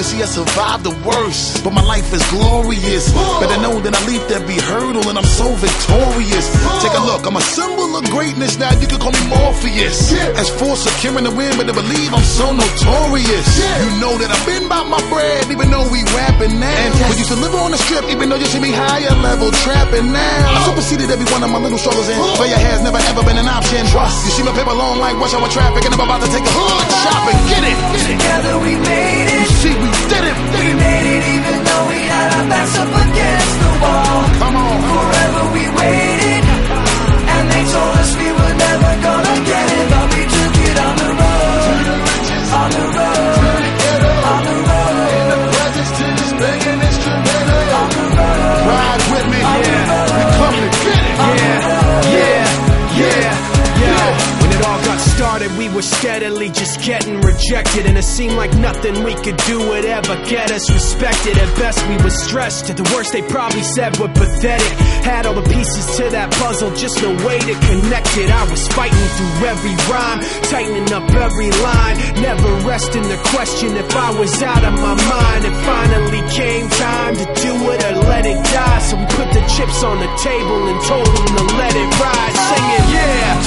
see, I survived the worst, but my life is glorious. Better know that I leaped every hurdle and I'm so victorious. Take a look, I'm a symbol of greatness now, you can call me Morpheus. As for securing the win, better believe I'm so notorious. You know that I've been about my bread, even though we rapping now. We used to live on the strip, even though you see me higher level trapping now. I superseded every one of my little struggles and failure has never ever been an option. You see my paper long like rush hour traffic and I'm about to take a hood shopping. Get it! Together we made it. You see, we did it! We made it even though we had our backs up against the wall. Come on! Forever we waited, and they told us we were never gonna get it, but we took it on the road, on the road, on the road. In the presence to this begging instrumental. On the road. Ride with me, yeah. We come to get it. When it all got started, we were steadily just getting rejected, and it seemed like nothing we could do would ever get us respected. At best we were stressed, at the worst they probably said we're pathetic. Had all the pieces to that puzzle, just no way to connect it. I was fighting through every rhyme, tightening up every line, never resting the question if I was out of my mind. It finally came time to do it or let it die, so we put the chips on the table and told them to let it ride, singing, yeah,